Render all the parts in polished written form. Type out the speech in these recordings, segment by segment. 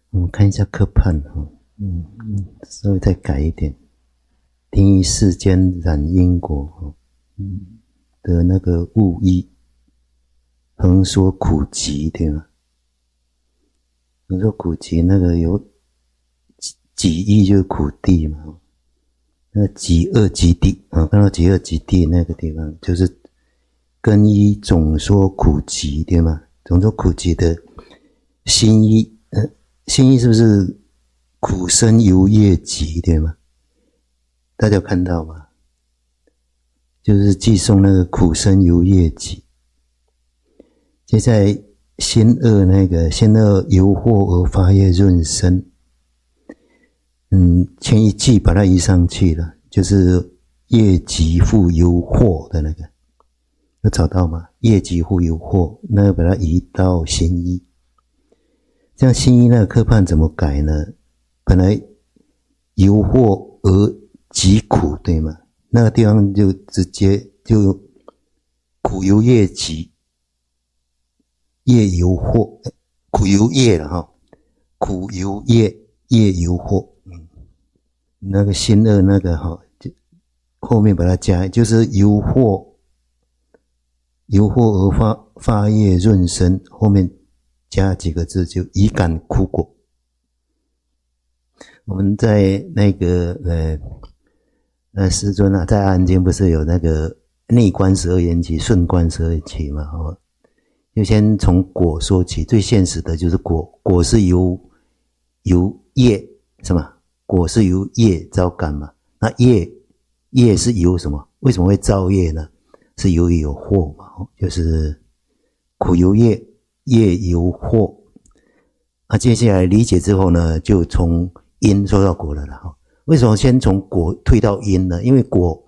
我们看一下科判稍微再改一点。听于世间染因果的那个物意，横说苦集，对吗？横说苦集那个有己意就是苦地嘛，那己恶极地看到己恶极地那个地方就是根依总说苦集，对吗？总说苦集的心意心意是不是苦生由业集，对吗？大家有看到吗？就是寄送那个苦生由业集。接下来心恶那个心恶由惑而发业润生，前一季把它移上去了，就是业集复由惑的那个，有找到吗？业集复由惑，那个把它移到心一。这样心一那个科判怎么改呢？本来由惑而集苦，对吗？那个地方就直接就苦由业集，业由惑，苦由业了哈，苦由业，业由惑。那个心恶那个后面把它加，就是由惑而发业润生，后面加几个字就以感苦果。我们在那个师尊啊，在阿含经不是有那个内观12缘起、顺观12缘起嘛？就先从果说起，最现实的就是果。果是由业什么？果是由业招感嘛？那业是由什么？为什么会造业呢？是由于有惑嘛？就是苦由业，业由惑。接下来理解之后呢，就从因说到果了啦。为什么先从果退到因呢？因为果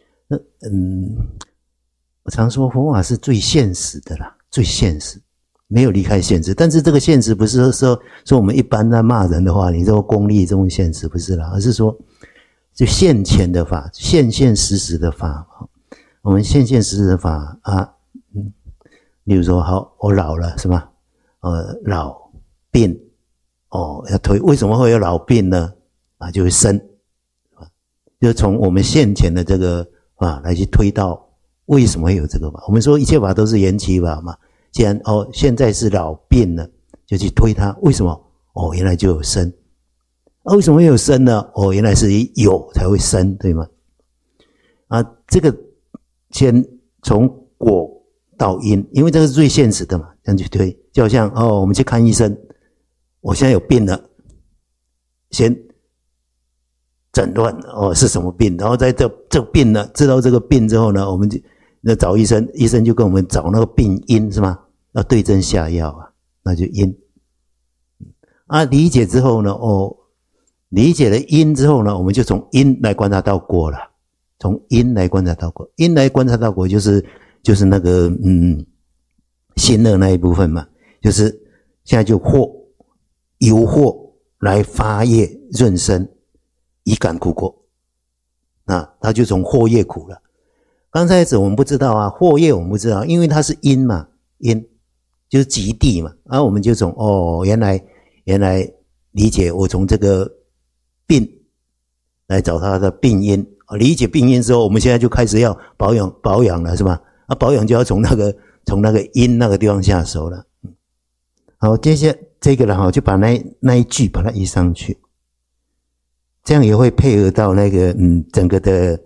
我常说佛法是最现实的啦，最现实，没有离开现实。但是这个现实不是说我们一般在骂人的话，你说功利这种现实不是啦，而是说就现前的法，现实的法。我们现实的法例如说好，我老了是吧？老病要推，为什么会有老病呢？就会生，就从我们现前的这个法来去推到为什么会有这个法。我们说一切法都是缘起法嘛，既然现在是老病了，就去推它，为什么？原来就有生。为什么会有生呢？原来是有才会生，对吗？这个先从果到因，因为这个是最现实的嘛，这样去推。就好像我们去看医生，我现在有病了，先诊断是什么病，然后在这个病呢，知道这个病之后呢，我们就找医生，医生就跟我们找那个病因是吗？要对症下药那就因。理解之后呢，理解了因之后呢，我们就从因来观察到果了，从因来观察到果，因来观察到果就是那个心恶那一部分嘛，就是现在就由惑来发业润生，以感苦果。它就从惑业苦了。刚开始我们不知道惑业我们不知道，因为它是因嘛，因就是极地嘛，我们就从原来理解，我从这个病来找它的病因，理解病因之后，我们现在就开始要保养了，是吧？保养就要从那个因那个地方下手了。好，接下来这个了就把那一句把它移上去，这样也会配合到那个整个的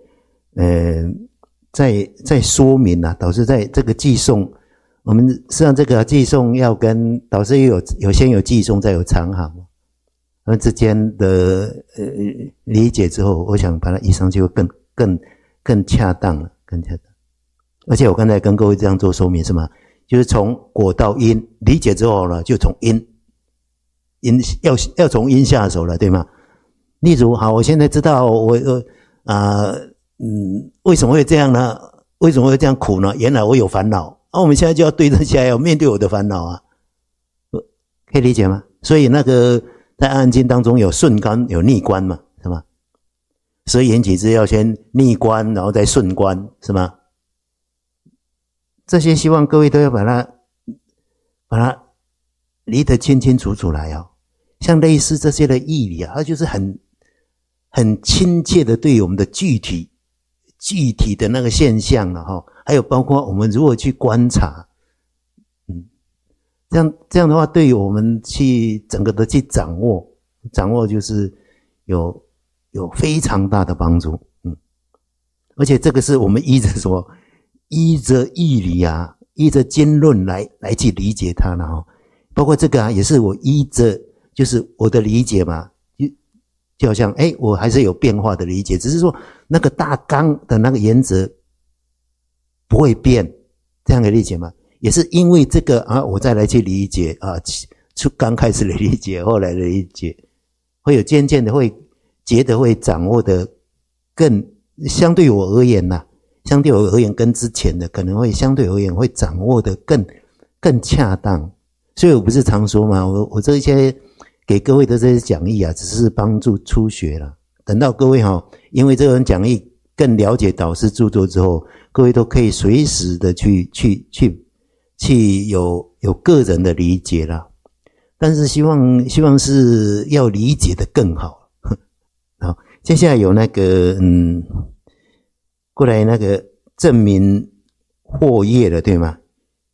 在说明导师在这个寄送，我们实际上这个寄送要跟导师有先有寄送，再有长行，他们之间的理解之后，我想把它移上去会更恰当了，更恰当。而且我刚才跟各位这样做说明是吗？就是从果到因，理解之后呢，就从因要从因下手了，对吗？例如，好，我现在知道为什么会这样呢？为什么会这样苦呢？原来我有烦恼我们现在就要对症下药，面对我的烦恼可以理解吗？所以那个在阿含经当中有顺观有逆观嘛，是吗？所以缘起之要先逆观，然后再顺观，是吗？这些希望各位都要把它理得清清楚楚来像类似这些的义理啊，它就是很亲切的对我们的具体的那个现象了哈，还有包括我们如何去观察，这样的话，对于我们去整个的去掌握就是有非常大的帮助，而且这个是我们依着什么？依着义理啊，依着经论来去理解它了哈。包括这个啊，也是我依着就是我的理解嘛，就好像我还是有变化的理解，只是说那个大纲的那个原则不会变，这样的理解吗？也是因为这个啊，我再来去理解啊，刚开始的理解，后来的理解，会有渐渐的会觉得会掌握的更相对我而言呐，相对我而言跟之前的可能会相对而言会掌握的更恰当。所以我不是常说嘛，我这些给各位的这些讲义啊，只是帮助初学啦。等到各位因为这种讲义更了解导师著作之后，各位都可以随时的去有个人的理解啦。但是希望是要理解的更好。好，接下来有那个过来那个证明惑业的，对吗？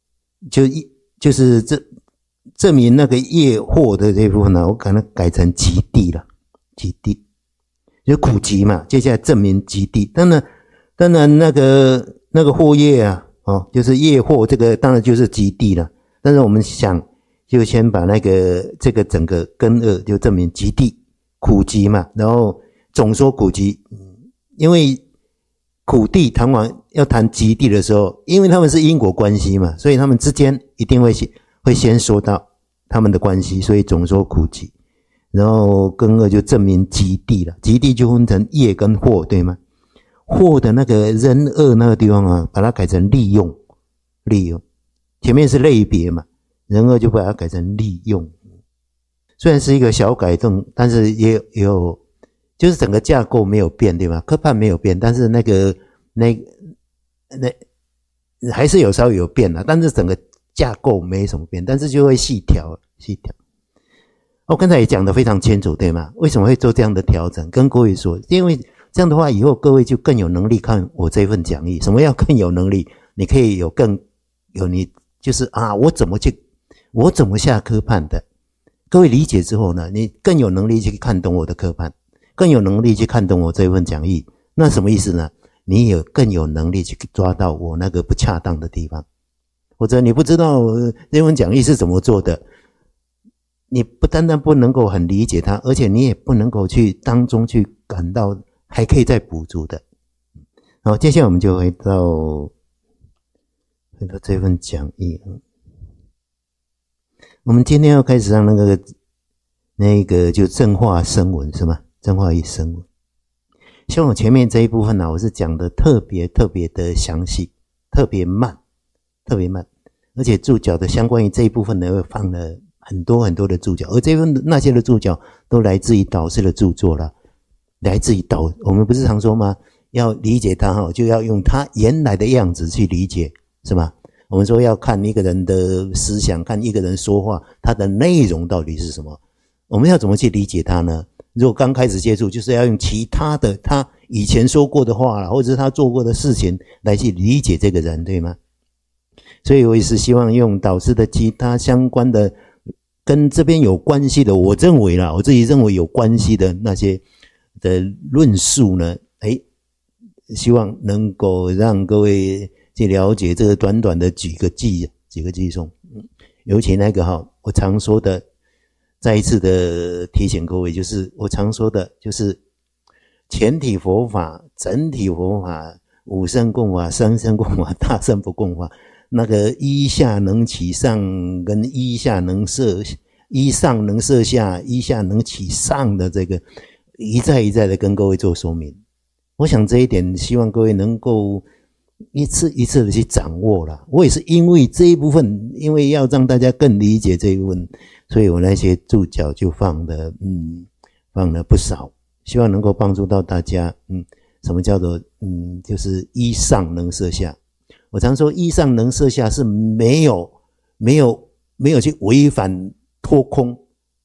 就是证明那个业惑的这部分呢，我可能改成极地了，极地就苦集嘛。接下来证明极地，当然那个惑业啊，就是业惑，这个当然就是极地了。但是我们想就先把这个整个根二就证明极地苦集嘛，然后总说苦集，因为苦地谈完要谈极地的时候，因为他们是因果关系嘛，所以他们之间一定会先说到他们的关系，所以总说苦集，然后根二就证明极地了。极地就分成业跟惑，对吗？惑的那个人二那个地方啊，把它改成利用，前面是类别嘛，人二就把它改成利用。虽然是一个小改动，但是也有就是整个架构没有变，对吗？科判没有变，但是那还是有稍微有变啦，但是整个架构没什么变，但是就会细调。我刚才也讲得非常清楚，对吗？为什么会做这样的调整？跟各位说，因为这样的话，以后各位就更有能力看我这份讲义。什么叫更有能力？你可以你就是我怎么下科判的？各位理解之后呢，你更有能力去看懂我的科判，更有能力去看懂我这份讲义。那什么意思呢？你更有能力去抓到我那个不恰当的地方，或者你不知道这份讲义是怎么做的，你不单单不能够很理解它，而且你也不能够去当中去感到还可以再补足的。好，接下来我们就回到这份讲义。我们今天要开始让那个就正化声闻是吗？正化与声闻。像我前面这一部分呢，我是讲的特别的详细，特别慢，而且注脚的相关于这一部分呢，又放了很多的注脚，而那些的注脚都来自于导师的著作啦，来自于我们不是常说吗？要理解他就要用他原来的样子去理解，是吗？我们说要看一个人的思想，看一个人说话，他的内容到底是什么？我们要怎么去理解他呢？如果刚开始接触，就是要用其他的他以前说过的话啦，或者是他做过的事情来去理解这个人，对吗？所以我也是希望用导师的其他相关的跟这边有关系的，我自己认为有关系的那些的论述呢，希望能够让各位去了解这个短短的几个记诵。尤其那个我常说的，再一次的提醒各位，就是我常说的，就是全体佛法、整体佛法、五乘共法、三乘共法、大乘不共法，那个一下能起上跟一下能摄，一上能摄下，一下能起上的这个，一再的跟各位做说明。我想这一点，希望各位能够一次一次的去掌握啦。我也是因为这一部分，因为要让大家更理解这一部分，所以我那些注脚就放了不少，希望能够帮助到大家。什么叫做就是一上能摄下？我常说一上能摄下是没有去违反脱空，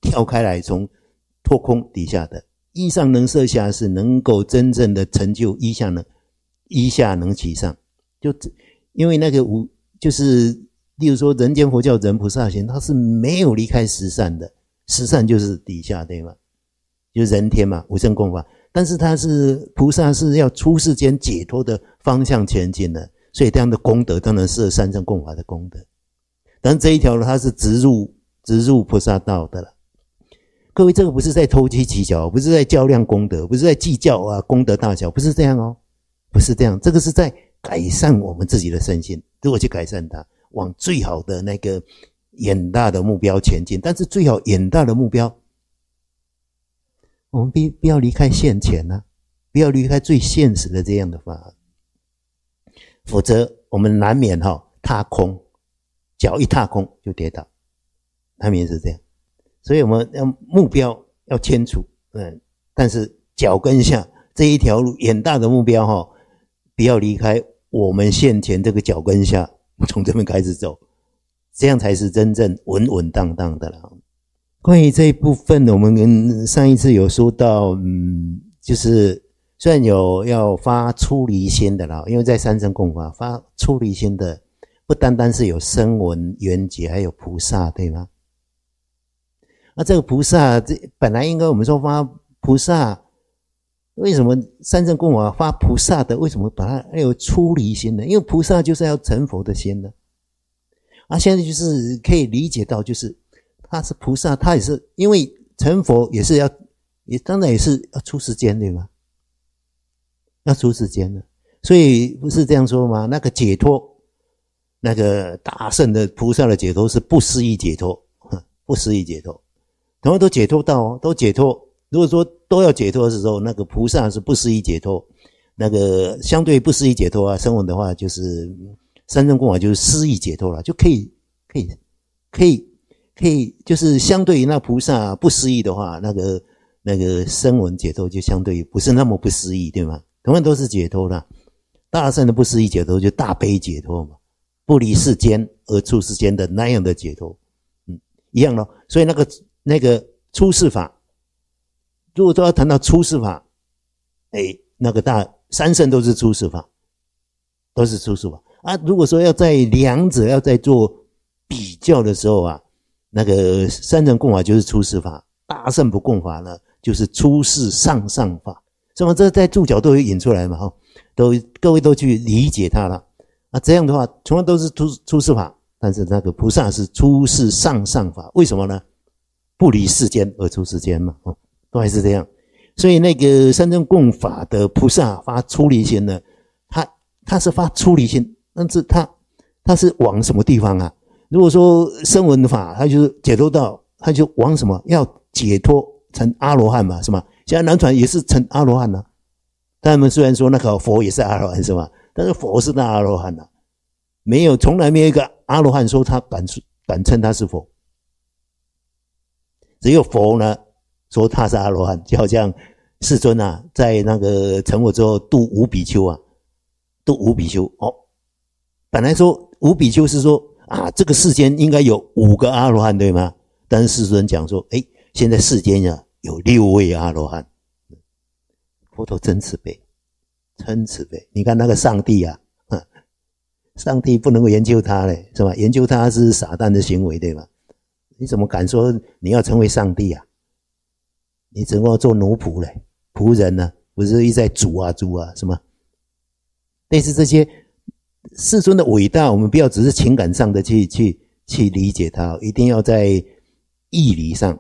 跳开来，从脱空底下的依上能摄下是能够真正的成就依下能起上，就因为那个就是例如说人间佛教人菩萨行，它是没有离开十善的，十善就是底下对吗？就是人天嘛，无生共法。但是他是菩萨是要出世间解脱的方向前进的，所以这样的功德当然是三圣共法的功德。但这一条呢，它是直入菩萨道的了。各位，这个不是在投机取巧，不是在较量功德，不是在计较啊功德大小，不是这样哦，不是这样，这个是在改善我们自己的身心，如何去改善它，往最好的那个远大的目标前进。但是最好远大的目标，我们不要离开现前啊，不要离开最现实的这样的法，否则我们难免踏空，脚一踏空就跌倒，难免是这样。所以我们要目标要清楚，但是脚跟下这一条路远大的目标不要离开我们现前这个脚跟下，从这边开始走，这样才是真正稳稳当当的了。关于这一部分，我们上一次有说到，就是虽然有要发出离心的啦，因为在三圣共法发出离心的，不单单是有声闻、缘觉，还有菩萨，对吗？那这个菩萨，本来应该我们说发菩萨，为什么三圣共法发菩萨的，为什么把它有出离心呢？因为菩萨就是要成佛的心呢。现在就是可以理解到，就是他是菩萨，他也是因为成佛也当然也是要出世间，对吗？要出世间的，所以不是这样说吗？那个解脱，那个大圣的菩萨的解脱是不思议解脱，不思议解脱。同样都解脱到都解脱。如果说都要解脱的时候，那个菩萨是不思议解脱，那个相对不思议解脱啊，声闻的话就是三圣共法就是思议解脱了，就可以，就是相对于那菩萨不思议的话，那个声闻解脱就相对于不是那么不思议，对吗？同样都是解脱啦。大圣的不思议解脱就大悲解脱嘛，不离世间而出世间的那样的解脱，一样咯。所以那个出世法，如果都要谈到出世法，那个三圣都是出世法，都是出世法啊。如果说要在两者要在做比较的时候啊，那个三圣共法就是出世法，大圣不共法呢就是出世上上法。那么这在注脚都有引出来嘛，各位都去理解它了啊。这样的话，同样都是出世法，但是那个菩萨是出世上上法，为什么呢？不离世间而出世间嘛，都还是这样。所以那个三圣共法的菩萨发出离心呢，他是发出离心，但是他是往什么地方啊？如果说声闻法，他就是解脱道，他就往什么？要解脱成阿罗汉嘛，是吗？现在南传也是成阿罗汉啊。他们虽然说那个佛也是阿罗汉，是吧？但是佛是大阿罗汉啊，从来没有一个阿罗汉说他敢称他是佛。只有佛呢说他是阿罗汉，就好像世尊啊，在那个成佛之后度五比丘啊，度五比丘本来说五比丘是说这个世间应该有5个阿罗汉，对吗？但是世尊讲说，现在世间有6位阿罗汉。佛陀真慈悲，真慈悲。你看那个上帝啊，上帝不能够研究他嘞，是吧？研究他是撒旦的行为，对吧？你怎么敢说你要成为上帝啊？你只能够做奴仆嘞，仆人呢，不是一直在煮啊什么？类似这些世尊的伟大，我们不要只是情感上的去理解它，一定要在义理上，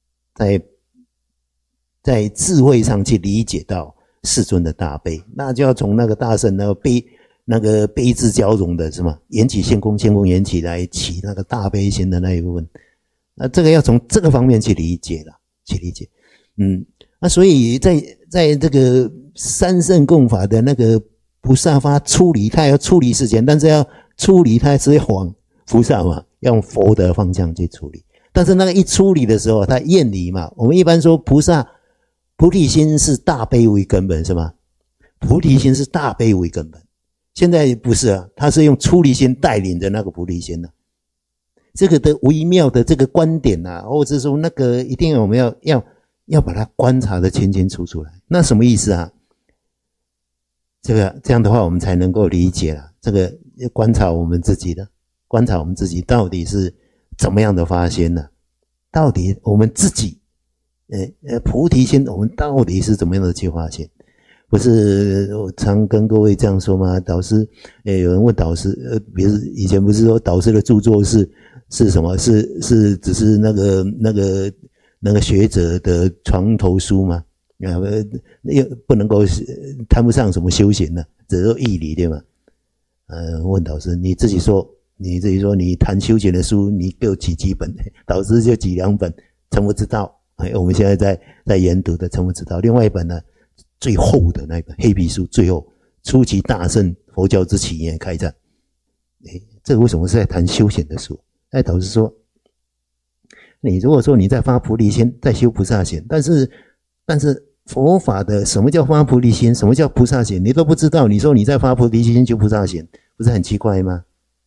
在智慧上去理解到世尊的大悲，那就要从那个大圣那个悲智交融的什么缘起性空，性空缘起来起那个大悲心的那一部分。那这个要从这个方面去理解了，去理解。所以在这个三圣共法的那个菩萨发出离，他要出离世间，但是要出离他是要往菩萨嘛，要用佛的方向去处理。但是那个一出离的时候，他厌离嘛。我们一般说菩萨菩提心是大悲为根本，是吗？菩提心是大悲为根本。现在不是啊，他是用出离心带领着那个菩提心呢。 这个的微妙的这个观点啊，或者说那个一定我们要把它观察的清清楚楚来。那什么意思啊？这样的话我们才能够理解了。这个观察我们自己到底是怎么样的发现呢？到底我们自己菩提心我们到底是怎么样的去发现？不是我常跟各位这样说吗？导师有人问导师比如以前不是说导师的著作是什么？是只是那个学者的床头书吗？又不能够谈不上什么修行呢，只是义理对吗？问导师你自己说你谈修行的书你给我举几本？导师就举2本，成佛之道，我们现在在研读的成佛之道。另外一本呢，最厚的那个黑皮书，最后初期大乘佛教之起源开战。这个为什么是在谈修行的书？导师说，你如果说你在发菩提心，在修菩萨行，但是佛法的什么叫发菩提心，什么叫菩萨行，你都不知道，你说你在发菩提心修菩萨行，不是很奇怪吗？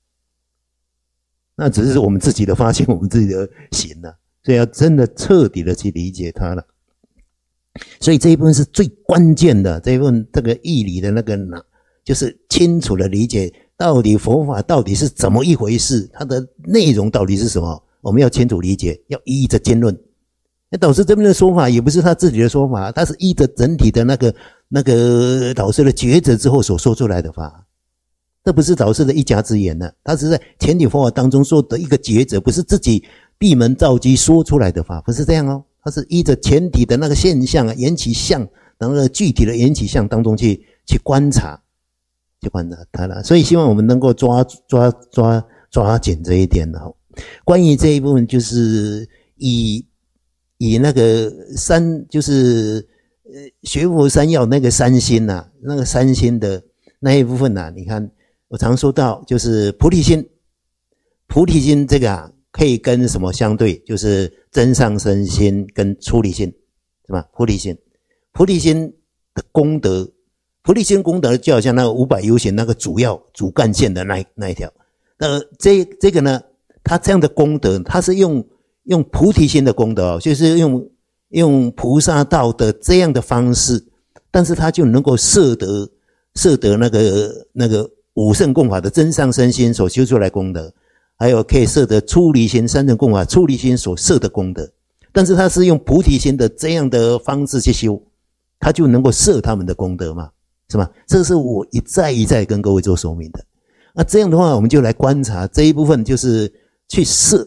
那只是我们自己的发现，我们自己的行啊，所以要真的彻底的去理解它了。所以这一部分是最关键的，这一部分这个义理的那个就是清楚的理解到底佛法到底是怎么一回事，它的内容到底是什么，我们要清楚理解，要依着经论。导师这边的说法也不是他自己的说法，他是依着整体的那个导师的抉择之后所说出来的法，这不是导师的一家之言呢，他是在全体佛法当中说的一个抉择，不是自己闭门造机说出来的法，不是这样哦，他是依着全体的那个现象啊，缘起相，然后具体的缘起相当中去观察它了。所以希望我们能够抓紧这一点哦。关于这一部分，就是以那个就是学佛三要那个三心啊，那个三心的那一部分啊，你看我常说到就是菩提心这个啊，可以跟什么相对？就是真上身心跟出离心，是吧？菩提心的功德，菩提心功德就好像那个500由行那个主干线的那一条。这个呢，它这样的功德，它是用菩提心的功德就是用菩萨道的这样的方式，但是它就能够摄得那个五圣共法的真上身心所修出来功德，还有可以摄得出离心三乘共法出离心所摄的功德，但是它是用菩提心的这样的方式去修，它就能够摄他们的功德嘛，是吧？这是我一再跟各位做说明的。那这样的话，我们就来观察这一部分，就是去摄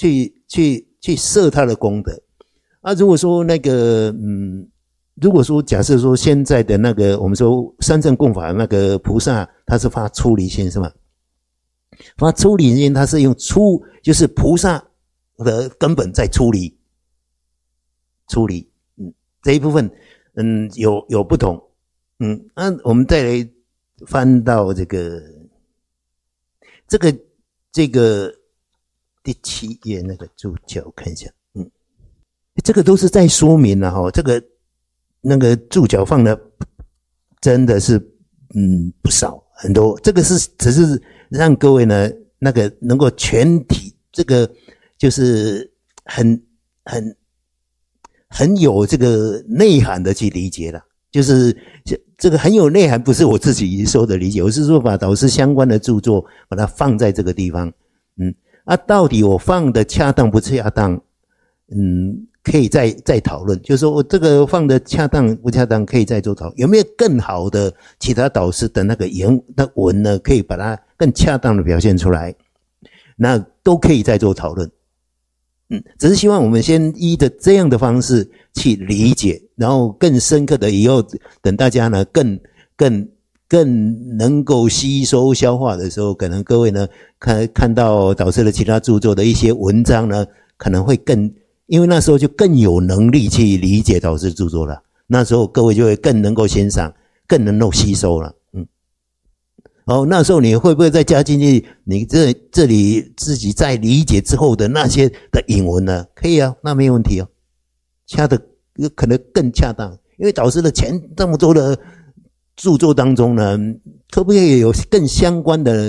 他的功德。如果说如果说假设说现在的那个我们说三乘共法那个菩萨，他是发出离心是吗？发出离心，他是用就是菩萨的根本在出离，这一部分有不同。我们再来翻到这个第7页那个注脚看一下。这个都是在说明了哈，这个那个注脚放的真的是不少很多，这个只是让各位呢那个能够全体这个就是很有这个内涵的去理解了，就是这个很有内涵，不是我自己说的理解，我是说把导师相关的著作把它放在这个地方。到底我放的恰当不恰当？可以再讨论，就是说我这个放的恰当不恰当，可以再做讨论。有没有更好的其他导师的那个文呢，可以把它更恰当的表现出来？那都可以再做讨论。只是希望我们先依着这样的方式去理解，然后更深刻的以后等大家呢更能够吸收消化的时候，可能各位呢看到导师的其他著作的一些文章呢，可能会因为那时候就更有能力去理解导师著作了，那时候各位就会更能够欣赏，更能够吸收了。那时候你会不会再加进去你这里自己在理解之后的那些的引文呢？可以啊，那没有问题哦，恰的可能更恰当，因为导师的这么多的著作当中呢，可不可以有更相关的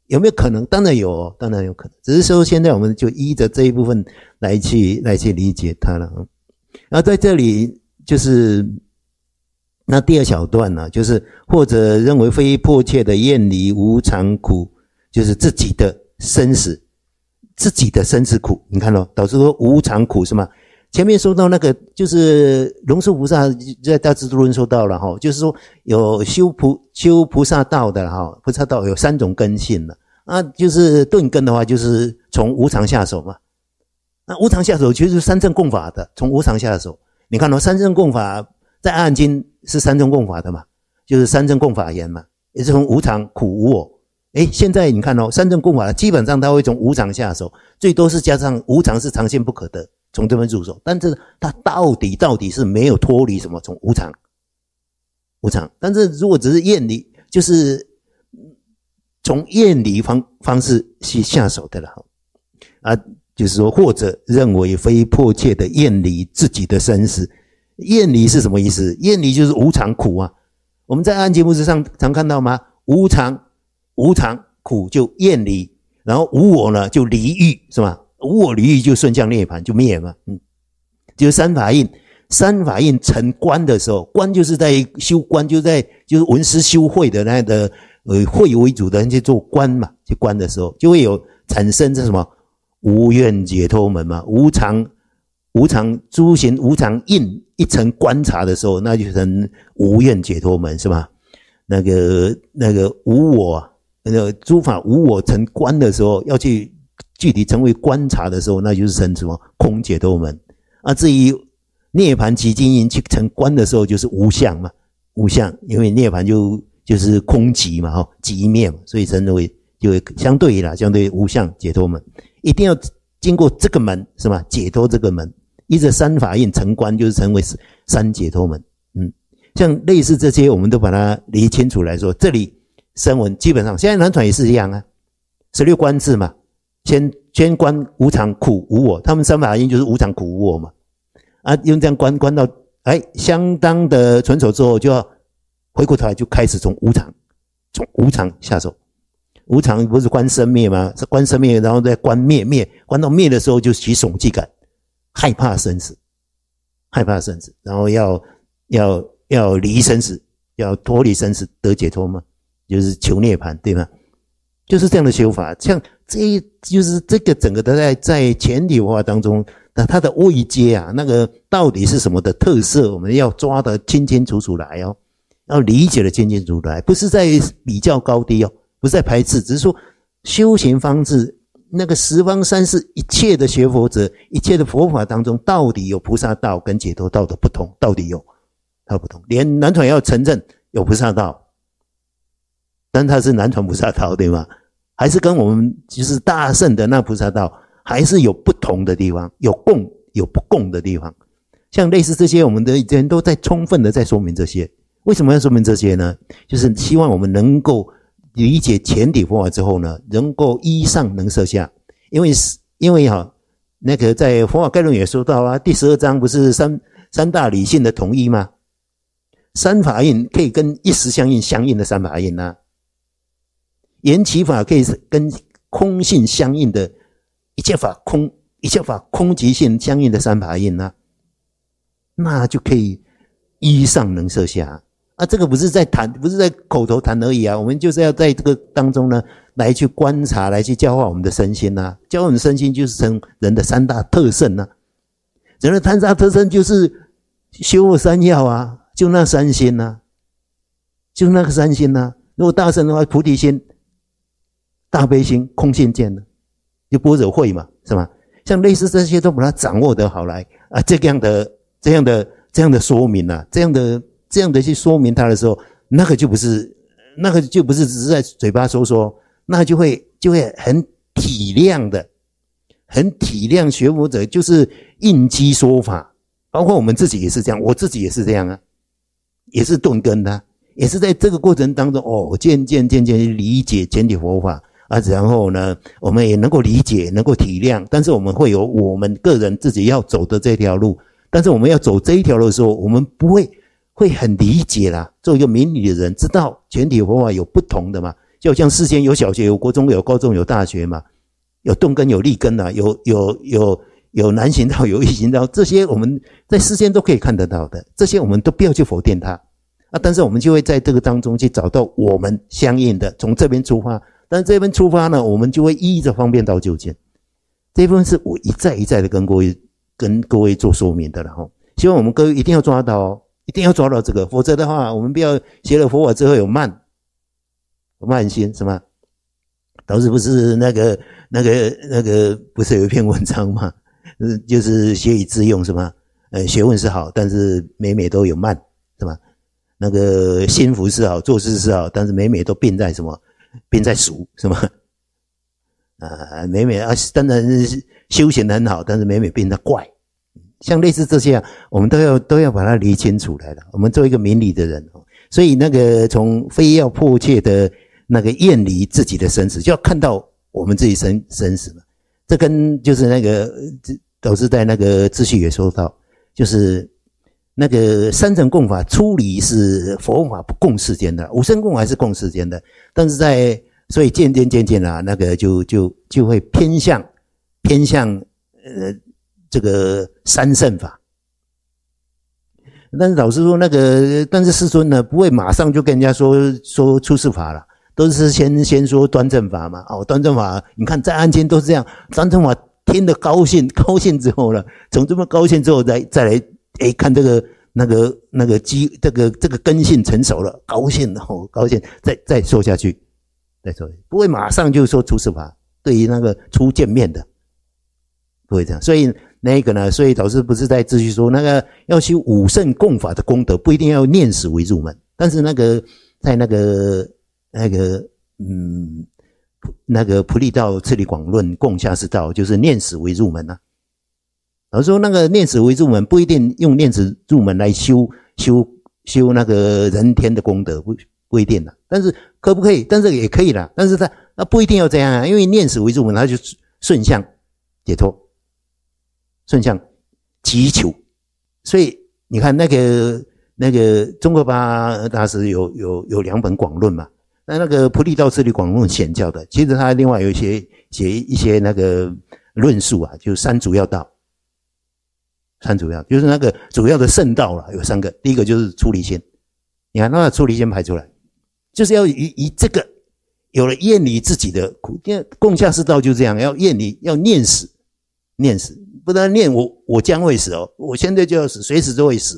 有没有可能？当然有哦，当然有可能。只是说现在我们就依着这一部分来去理解它了。然后在这里就是那第二小段呢，就是或者认为非迫切的厌离无常苦，就是自己的生死苦。你看咯，导致说无常苦是吗？前面说到那个就是龙树菩萨在大智度论说到了齁，就是说有修菩萨道的齁，菩萨道有3种根性了啊，就是顿根的话就是从无常下手嘛。那无常下手就是三乘共法的，从无常下手。你看三乘共法在阿含经是三乘共法的嘛，就是三乘共法言嘛，也是从无常苦无我。现在你看三乘共法基本上它会从无常下手，最多是加上无常是常现不可得，从这边入手，但是它到底是没有脱离什么，从无常。但是如果只是厌离，就是从厌离方式去下手的了啊，就是说或者认为非迫切的厌离自己的生死。厌离是什么意思？厌离就是无常苦啊。我们在阿含经部上常看到吗？无常苦就厌离，然后无我呢就离欲，是吧？无我离欲就顺向涅槃，就灭嘛。就是三法印成观的时候，观就是在修观，就是文思修慧的那个慧为主的人去做观嘛，去观的时候就会有产生这什么无愿解脱门嘛，无常诸行无常印一成观察的时候，那就成无愿解脱门，是吧？那个无我，那个诸法无我成观的时候，要去具体成为观察的时候，那就是成什么空解脱门啊。至于涅槃寂静因去成观的时候，就是无相嘛，无相，因为涅槃就是空寂嘛，寂灭嘛，所以称为就相对无相解脱门，一定要经过这个门，是吧？解脱这个门，依着三法印成观，就是成为三解脱门。像类似这些，我们都把它理清楚来说。这里声闻基本上现在南传也是一样啊，16观制嘛，先观无常苦无我，他们三法印就是无常苦无我嘛。啊，用这样观到相当的纯熟之后，就要回过头来就开始从无常下手。无常不是观生灭吗？是观生灭，然后再观灭，观到灭的时候就起悚惧感，害怕生死，然后要离生死，要脱离生死得解脱嘛，就是求涅槃，对吗？就是这样的修法。像就是这个整个的在前提文化当中，那它的位阶啊，那个到底是什么的特色，我们要抓得清清楚楚来哦，要理解的清清楚楚来，不是在比较高低哦，不是在排斥，只是说修行方式，那个十方三世一切的学佛者，一切的佛法当中，到底有菩萨道跟解脱道的不同，到底有它不同。连南传也要承认有菩萨道，但它是南传菩萨道，对吗？还是跟我们就是大乘的那菩萨道还是有不同的地方，有共有不共的地方。像类似这些，我们的人都在充分的在说明这些。为什么要说明这些呢？就是希望我们能够理解前体佛法之后呢，能够依上能摄下。因为那个在佛法概论也说到啊，第12章不是三大理性的统一吗？三法印可以跟一时相应的三法印啊，缘起法可以跟空性相应的一切法空即性相应的三法印啊，那就可以依上能摄下啊。这个不是在谈，不是在口头谈而已啊，我们就是要在这个当中呢来去观察，来去教化我们的身心啊。教化我们身心就是成人的三大特性啊，人的三大特性就是修三要啊，就那三心啊，就那个三心啊。如果大乘的话，菩提心、大悲心、空性见呢，就般若慧嘛，是吧？像类似这些都把它掌握得好来啊，这样的说明啊，这样的去说明它的时候，那个就不是只是在嘴巴说，那就会很体谅学佛者，就是应机说法。包括我们自己也是这样，我自己也是这样啊，也是顿根的，也是在这个过程当中渐渐理解前体佛法啊，然后呢，我们也能够理解，能够体谅，但是我们会有我们个人自己要走的这条路，但是我们要走这一条路的时候，我们不会很理解啦，做一个明理的人，知道前体佛法有不同的嘛， 就像世间有小学、有国中、有高中、有大学嘛，有钝根有利根啊，有难行道有易行道，这些我们在世间都可以看得到的，这些我们都不要去否定它啊，但是我们就会在这个当中去找到我们相应的，从这边出发，但是这边出发呢，我们就会依着方便到就近。这一部分是我一再一再的跟各位做说明的了齁，希望我们各位一定要抓到哦，一定要抓到这个，否则的话，我们不要学了佛法之后有慢心是吗？导师不是那个不是有一篇文章吗？就是学以致用是吗？学问是好，但是每都有慢是吧？那个心福是好，做事是好，但是每都病在什么？病在俗是吗？当然修行很好，但是每病在怪。像类似这些我们都要把它理清楚来了。我们做一个明理的人所以那个从非要迫切的那个厌离自己的生死，就要看到我们自己生死嘛。这跟就是那个导师在那个秩序也说到，就是那个三乘共法出离是佛法不共世间的，五乘共法还是共世间的，但是所以渐渐那个就会偏向这个三乘法。但是老师说但是世尊呢不会马上就跟人家说出世法了，都是先说端正法嘛。端正法你看在案间都是这样，端正法听得高兴之后呢，从这么高兴之后再来看这个这个根性成熟了，高兴再说下去，不会马上就说出世法，对于那个初见面的不会这样。所以那个呢，所以导师不是在秩序说那个要修五乘共法的功德，不一定要念死为入门，但是在那个菩提道次第广论共下士道，就是念死为入门啊。老师说那个念死为入门不一定用念死入门来修那个人天的功德，不一定啦。但是可不可以？但是也可以啦。但是它不一定要这样啊，因为念死为入门，它就顺向解脱，顺向祈求。所以你看那个中国巴大师有两本广论嘛，那个菩提道次第广论显教的，其实他另外有写一些那个论述啊，就是三主要道。三主要就是那个主要的圣道啦，有三个。第一个就是出离心，你看那出离心排出来，就是要以这个有了厌离自己的苦。共下士道就这样，要厌离，要念死，不但念我将会死我现在就要死，随时都会死。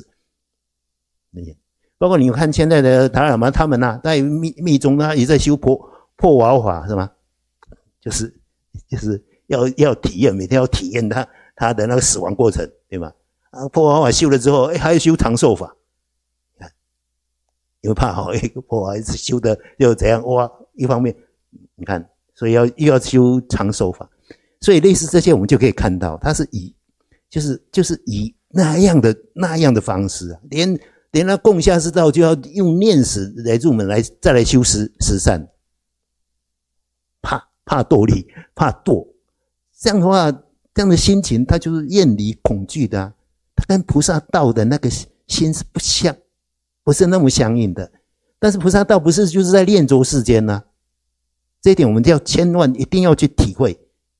包括你看现在的达赖喇嘛他们在密宗也在修破瓦法是吗？就是要体验，每天要体验他的那个死亡过程，对吗？破瓦法修了之后，还要修长寿法，因为怕破瓦法修的又怎样一方面你看，所以又要修长寿法，所以类似这些我们就可以看到，它是就是以那样的方式啊，连那共下士道就要用念死来入门再来修十善，怕堕力，怕堕，这样的话，这样的心情，它就是厌离恐惧的啊。它跟菩萨道的那个心是不是那么相应的。但是菩萨道不是就是在练着世间啊，这一点我们就要千万一定要去体会。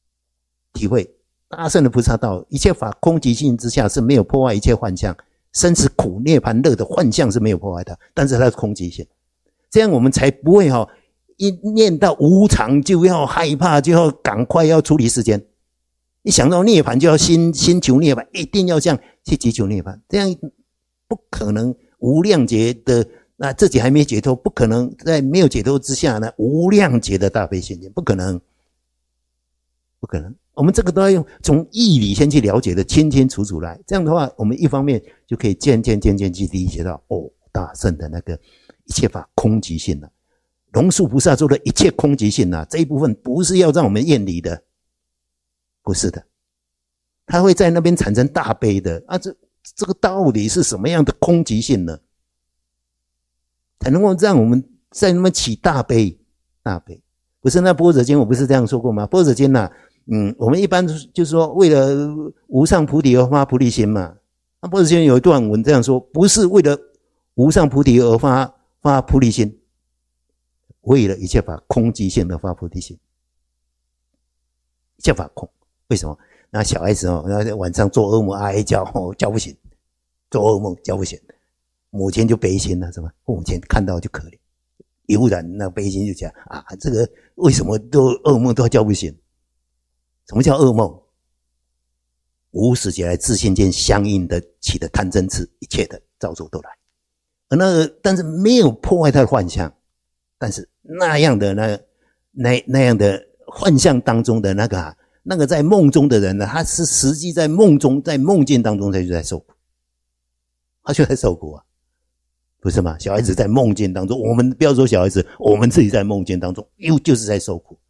大乘的菩萨道，一切法空寂性之下是没有破坏一切幻象，生死苦涅槃乐的幻象是没有破坏的，但是它是空寂性，这样我们才不会一念到无常就要害怕，就要赶快要处理世间。一想到涅槃就要心求涅槃，一定要这样去祈求涅槃，这样不可能无量劫的自己还没解脱，不可能在没有解脱之下呢无量劫的大悲心经，不可能。我们这个都要用从义理先去了解的清清楚楚来，这样的话我们一方面就可以渐渐去理解到大乘的那个一切法空寂性了。龙树菩萨说的一切空寂性这一部分不是要让我们厌离的，不是的，他会在那边产生大悲的这个到底是什么样的空寂性呢？才能够让我们在那边起大悲。不是那般若经我不是这样说过吗？般若经我们一般就是说为了无上菩提而发菩提心嘛。般若经有一段文这样说，不是为了无上菩提而发菩提心， 为了一切法空即性而发菩提心。一切法空，为什么？那小孩子晚上做噩梦哀叫叫不醒，做噩梦叫不醒，母亲就悲心了，什么？父母亲看到就可怜，悠然那悲心就讲啊，这个为什么都噩梦都叫不醒？什么叫噩梦？无始劫来自性间相应的起的贪嗔痴，一切的造作都来。但是没有破坏他的幻象，但是那样的那样的幻象当中的那个在梦中的人呢，他是实际在梦中，在梦境当中他就在受苦，他就在受苦啊，不是吗？小孩子在梦境当中，我们不要说小孩子，我们自己在梦境当中就是在受苦，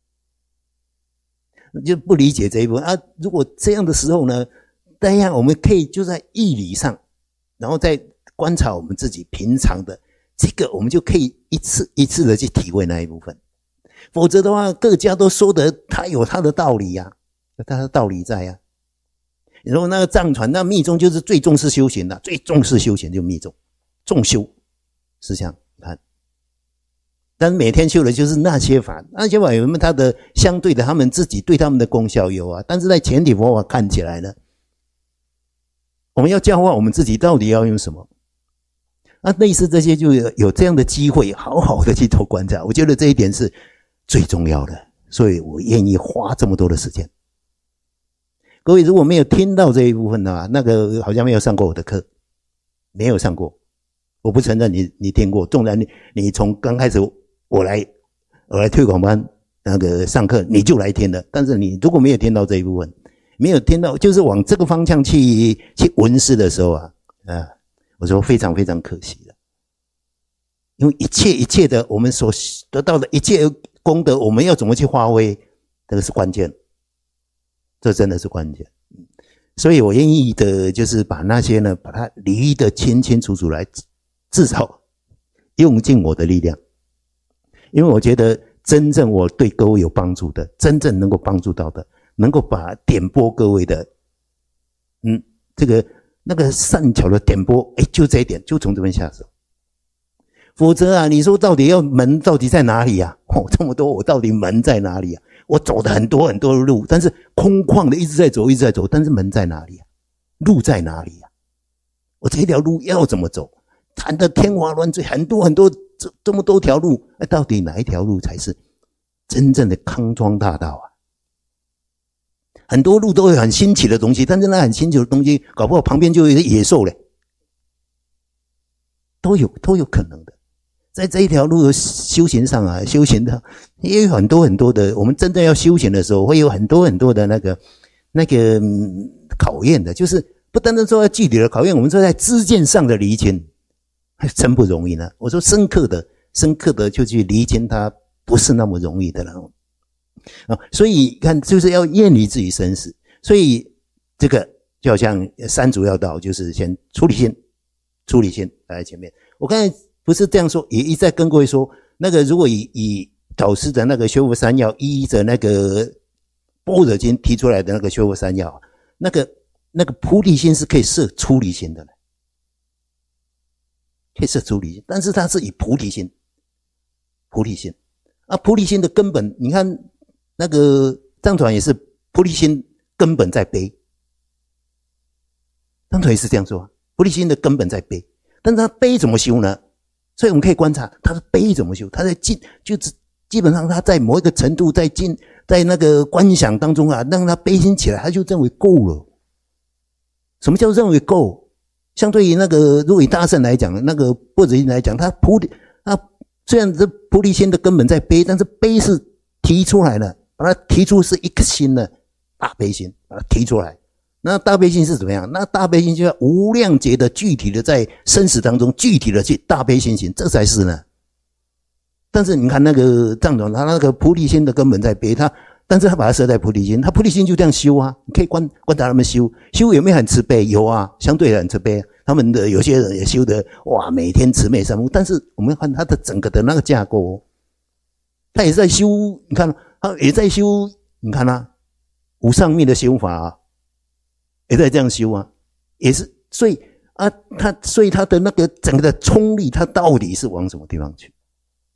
就不理解这一部分啊。如果这样的时候呢，那样我们可以就在义理上，然后再观察我们自己平常的这个，我们就可以一次一次的去体会那一部分。否则的话，各家都说的他有他的道理啊，有他的道理在啊。你说那个藏传，那密宗就是最重视修行的，最重视修行就密宗，重修思想，看。但是每天修的就是那些法，那些法有没有他的相对的，他们自己对他们的功效有啊。但是在全体佛法看起来呢，我们要教化我们自己，到底要用什么？类似这些就有这样的机会，好好的去做观察，我觉得这一点是最重要的，所以我愿意花这么多的时间。各位如果没有听到这一部分的话，那个好像没有上过我的课，没有上过，我不承认你听过，纵然你从刚开始我来推广班那个上课你就来听了，但是你如果没有听到这一部分，没有听到就是往这个方向去闻思的时候我说非常非常可惜了。因为一切的我们所得到的一切功德，我们要怎么去发挥，这个是关键，这真的是关键。所以我愿意的就是把那些呢，把它理得清清楚楚来，至少用尽我的力量。因为我觉得真正我对各位有帮助的，真正能够帮助到的，能够把点拨各位的这个那个善巧的点拨，就这一点，就从这边下手。否则你说到底门到底在哪里啊？这么多，我到底门在哪里啊？我走的很多很多的路，但是空旷的一直在走一直在走，但是门在哪里啊？路在哪里啊？我这条路要怎么走？谈得天花乱坠，很多很多这么多条路，到底哪一条路才是真正的康庄大道啊？很多路都有很新奇的东西，但是那很新奇的东西，搞不好旁边就有野兽嘞，都有可能的。在这一条路的修行上修行的也有很多很多的，我们真正要修行的时候，会有很多很多的那个考验的，就是不单单说要具体的考验，我们说在知见上的厘清，真不容易呢。我说深刻的就去厘清它，不是那么容易的了。所以看就是要厌离自己生死，所以这个就好像三主要道，就是先出离心摆在前面。我刚才不是这样说，也一再跟各位说，那个如果以导师的那个修佛三要，依着那个般若经提出来的那个修佛三要，那个菩提心是可以摄出离心的，可以摄出离心，但是它是以菩提心菩提心的根本，你看那个藏传也是菩提心根本在悲，藏传也是这样说，菩提心的根本在悲，但是他悲怎么修呢？所以我们可以观察他的悲怎么修，他在基本上他在某一个程度在那个观想当中让他悲心起来，他就认为够了。什么叫认为够？相对于那个如果以大乘来讲，那个般若经来讲，他虽然这菩提心的根本在悲，但是悲是提出来了，把它提出是一个心的大悲心，把它提出来。那大悲心是怎么样？那大悲心就要无量劫的具体的在生死当中具体的去大悲心行，这才是呢。但是你看那个藏传，他那个菩提心的根本在悲，但是他把它设在菩提心，他菩提心就这样修你可以观察他们修有没有很慈悲？有相对很慈悲。他们的有些人也修的每天慈眉善目，但是我们看他的整个的那个架构，他也在修，你看他也在修，你看无上密的修法也在这样修也是，所以他的那个整个的冲力，他到底是往什么地方去？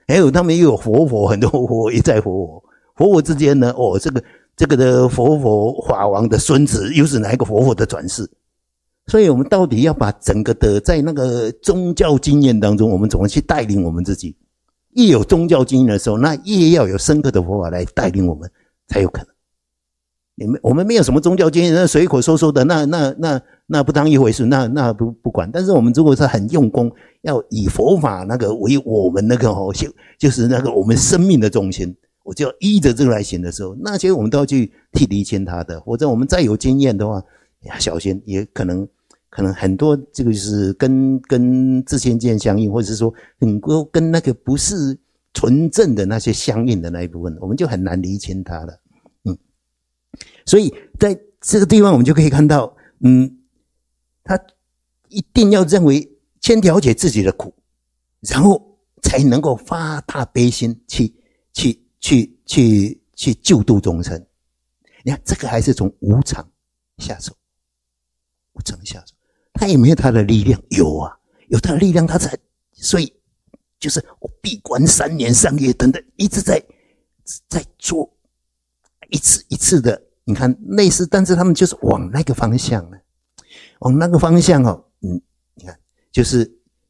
还有他们又有活佛，很多活佛也在活佛之间呢，这个的活佛法王的孙子又是哪一个活佛的转世？所以我们到底要把整个的在那个宗教经验当中，我们怎么去带领我们自己？越有宗教经验的时候，那越要有深刻的佛法来带领我们，才有可能。我们没有什么宗教经验，那随口说说的，那不当一回事，那不管。但是我们如果是很用功，要以佛法那个为我们那个就是那个我们生命的中心，我就要依着这个来行的时候，那些我们都要去厘清它的。否则我们再有经验的话，呀，小心也可能很多这个就是跟自性见相应，或者是说很多跟那个不是纯正的那些相应的那一部分，我们就很难厘清它了。所以在这个地方我们就可以看到，他一定要认为先了解自己的苦，然后才能够发大悲心去救度众生。你看这个还是从无常下手，无常下手，他有没有他的力量？有啊，有他的力量，他才所以就是我闭关3年3月等等，一直在做一次一次的。你看类似，但是他们就是往那个方向了，往那个方向你看就是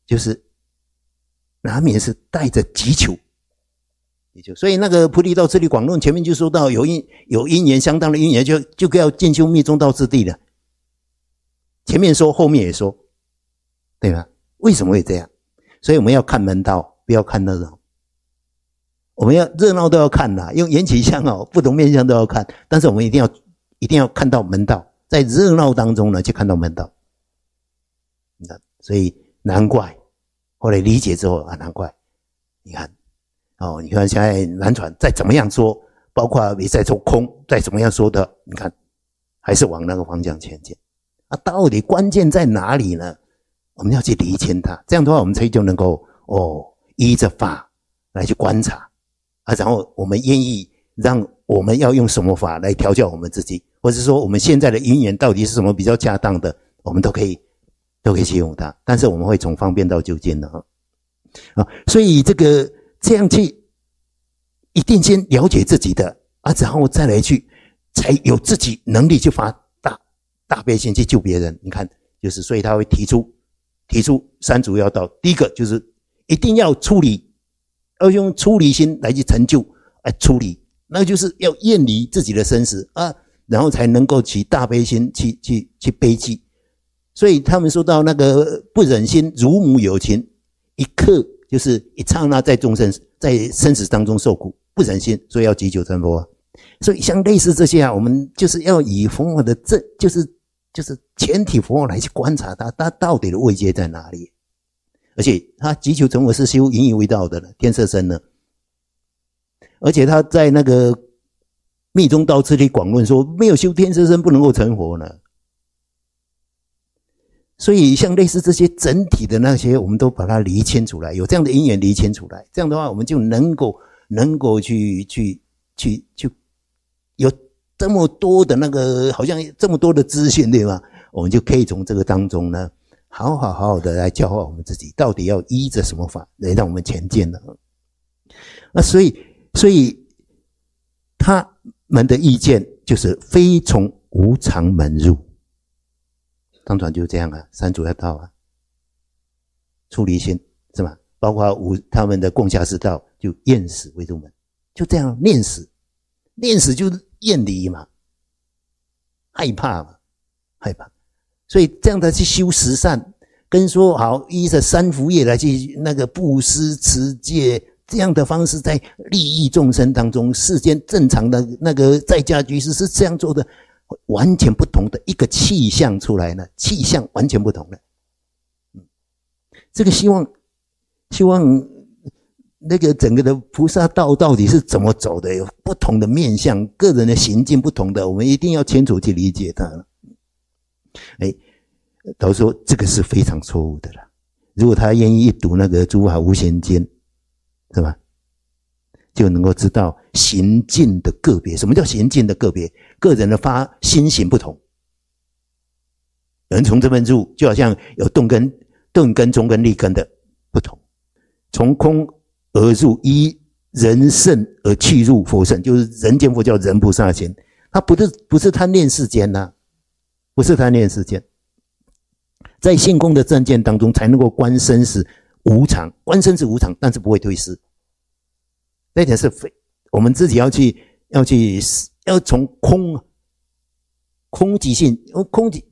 难免是带着急求，所以那个菩提道次第广论前面就说到有因缘相当的因缘就要进修密宗道次第了，前面说后面也说，对吧？为什么会这样？所以我们要看门道，不要看那种。我们要热闹都要看啦，用缘起相不同面相都要看，但是我们一定要看到门道，在热闹当中呢，就看到门道。所以难怪后来理解之后难怪你看你看现在南传再怎么样说，包括你在说空，再怎么样说的，你看还是往那个方向前进。到底关键在哪里呢？我们要去厘清它，这样的话我们才就能够依着法来去观察。然后我们愿意让我们要用什么法来调教我们自己，或者说我们现在的因缘到底是什么比较恰当的，我们都可以去用它。但是我们会从方便到究竟的所以这样去一定先了解自己的然后再来去才有自己能力去发大悲心去救别人。你看就是所以他会提出3主要道，第一个就是一定要处理，要用出离心来去成就处理，那就是要厌离自己的生死然后才能够起大悲心去悲济。所以他们说到那个不忍心如母有情，一刻就是一刹那在众生在生死当中受苦，不忍心，所以要急求成佛所以像类似这些我们就是要以佛法的就是全体佛法来去观察它到底的位阶在哪里。而且他急求成佛是修引以为道的了，天色身呢。而且他在那个密宗道次第广论说，没有修天色身不能够成佛呢。所以像类似这些整体的那些，我们都把它厘清出来，有这样的因缘厘清出来，这样的话我们就能够去有这么多的那个好像这么多的资讯，对吗？我们就可以从这个当中呢好好的来教化我们自己，到底要依着什么法来让我们前进呢？所以他们的意见就是非从无常门入，当传就这样3主要道出离心是吧？包括他们的共下士道就厌死为入门，就这样念死就是厌离嘛，害怕嘛，害怕。所以这样的去修十善，跟说好依着3福业来去那个布施持戒这样的方式，在利益众生当中，世间正常的那个在家居士是这样做的，完全不同的一个气象出来了，气象完全不同了。这个希望那个整个的菩萨道到底是怎么走的，有不同的面向，个人的行径不同的，我们一定要清楚去理解它。他说这个是非常错误的啦。如果他愿意一读那个诸法无闲经，是吧？就能够知道行径的个别。什么叫行径的个别？个人的心行不同。有人从这边入，就好像有顿根、中根、利根的不同。从空而入，依人圣而去入佛圣，就是人间佛教人菩萨行。他不是贪恋世间呐，不是贪恋世间，在性空的正见当中才能够观生死无常，观生死无常，但是不会退失。这一点是我们自己要从空即性，空即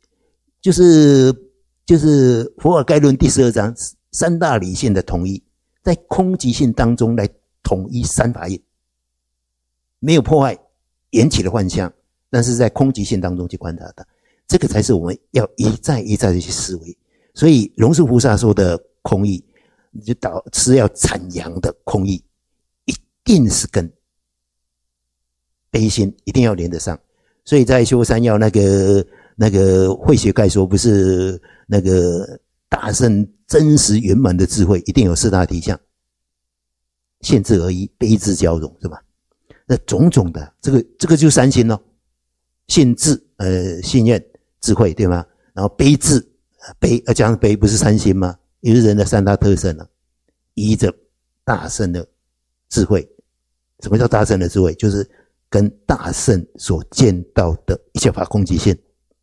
就是佛法概论第12章三大理性的统一，在空即性当中来统一三法印，没有破坏引起的幻象，但是在空即性当中去观察它，这个才是我们要一再一再的去思维。所以龙树菩萨说的空义，是要阐扬的空义，一定是跟悲心一定要连得上。所以在修三要那个慧学概说，不是那个大圣真实圆满的智慧一定有4大体相，现智合一，悲智交融，是吧？那种种的这个就是三心咯，信智信愿智慧，对吗？然后悲智加上悲，不是三心吗？也是人的3大特征啊，依着大圣的智慧。什么叫大圣的智慧？就是跟大圣所见到的一切法空即性，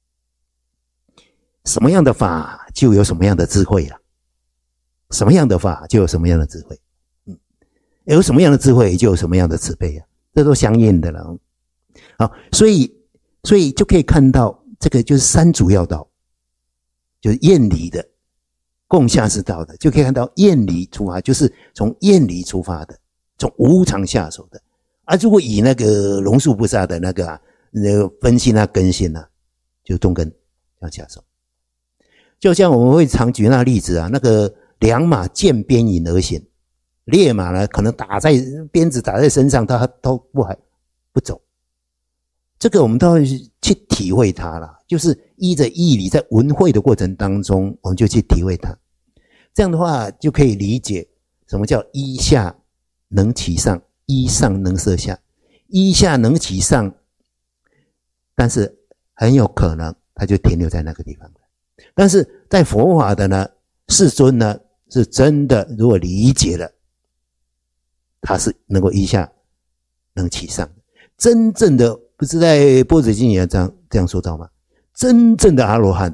什么样的法就有什么样的智慧了，什么样的法就有什么样的智慧，有什么样的智慧就有什么样的慈悲啊，这都相应的了。好，所以就可以看到这个就是三主要道，就是厌离的共下士道的，就可以看到厌离出发，就是从厌离出发的，从无常下手的。如果以那个龙树菩萨的那个分析根性就中根这样下手。就像我们会常举那例子那个良马见鞭引而行，烈马呢可能鞭子打在身上，它都不走。这个我们都要去体会它啦，就是依着义理，在文会的过程当中，我们就去体会它。这样的话就可以理解什么叫依下能起上，依上能摄下。依下能起上，但是很有可能它就停留在那个地方了。但是在佛法的呢，世尊呢是真的，如果理解了，他是能够依下能起上。真正的不是在般若经也这样说到吗？真正的阿罗汉